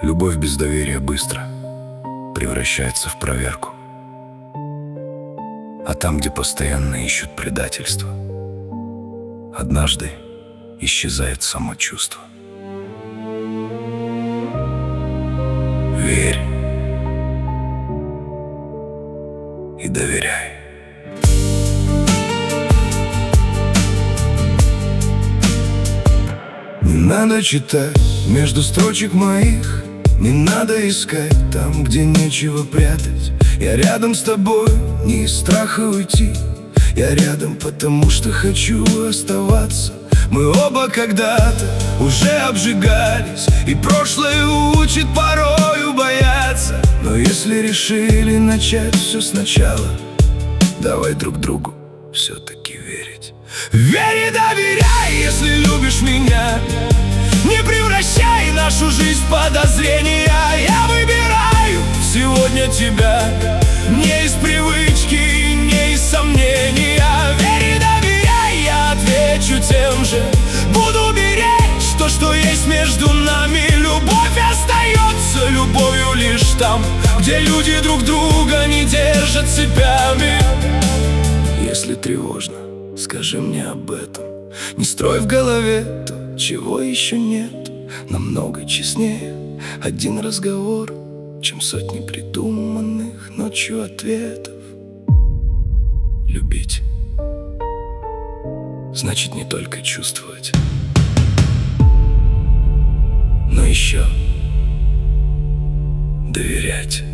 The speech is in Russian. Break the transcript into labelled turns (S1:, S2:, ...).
S1: Любовь без доверия быстро превращается в проверку. А там, где постоянно ищут предательство, однажды исчезает само чувство. Верь и доверяй. Не надо читать между строчек моих, не надо искать там, где нечего прятать. Я рядом с тобой, не из страха уйти. Я рядом, потому что хочу оставаться. Мы оба когда-то уже обжигались, и прошлое учит порою бояться. Но если решили начать все сначала, давай друг другу все-таки верить. Верь и доверяй, если любишь меня. Не превращай нашу жизнь в подозрения. Я выбираю сегодня тебя, не из привычки, не из сомнения. Верь и доверяй, я отвечу тем же. Буду беречь то, что есть между нами. Любовь остается любовью лишь там, где люди друг друга не держат цепями. Если тревожно, скажи мне об этом. Не строй в голове то, чего еще нет. Намного честнее один разговор, чем сотни придуманных ночью ответов. Любить значит не только чувствовать, но еще доверять.